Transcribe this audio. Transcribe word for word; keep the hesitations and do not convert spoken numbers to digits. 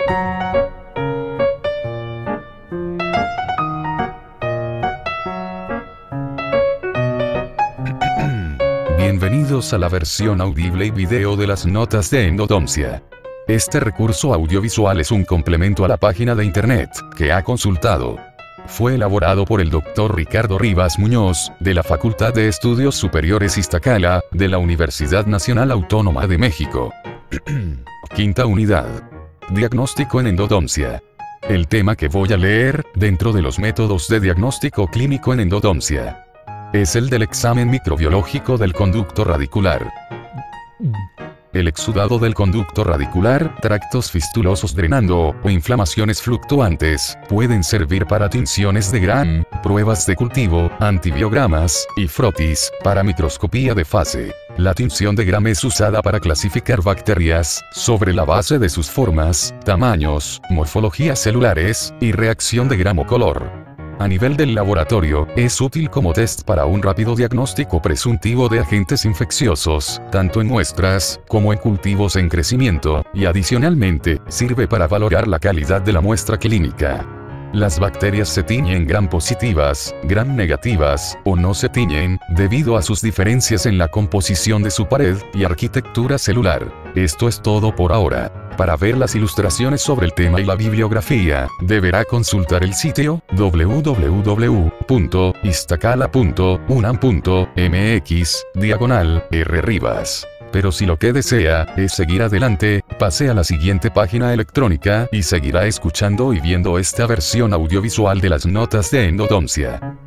Bienvenidos a la versión audible y video de las notas de endodoncia. Este recurso audiovisual es un complemento a la página de internet que ha consultado. Fue elaborado por el doctor Ricardo Rivas Muñoz, de la Facultad de Estudios Superiores Iztacala, de la Universidad Nacional Autónoma de México. Quinta unidad. Diagnóstico en endodoncia. El tema que voy a leer, dentro de los métodos de diagnóstico clínico en endodoncia, es el del examen microbiológico del conducto radicular. El exudado del conducto radicular, tractos fistulosos drenando, o inflamaciones fluctuantes, pueden servir para tinciones de Gram, pruebas de cultivo, antibiogramas, y frotis, para microscopía de fase. La tinción de Gram es usada para clasificar bacterias, sobre la base de sus formas, tamaños, morfologías celulares, y reacción de gramo color. A nivel del laboratorio, es útil como test para un rápido diagnóstico presuntivo de agentes infecciosos, tanto en muestras, como en cultivos en crecimiento, y adicionalmente, sirve para valorar la calidad de la muestra clínica. Las bacterias se tiñen Gram positivas, Gram negativas, o no se tiñen, debido a sus diferencias en la composición de su pared y arquitectura celular. Esto es todo por ahora. Para ver las ilustraciones sobre el tema y la bibliografía, deberá consultar el sitio w w w punto iztacala punto unam punto m x diagonal r rivas. Pero si lo que desea es seguir adelante, pase a la siguiente página electrónica y seguirá escuchando y viendo esta versión audiovisual de las notas de endodoncia.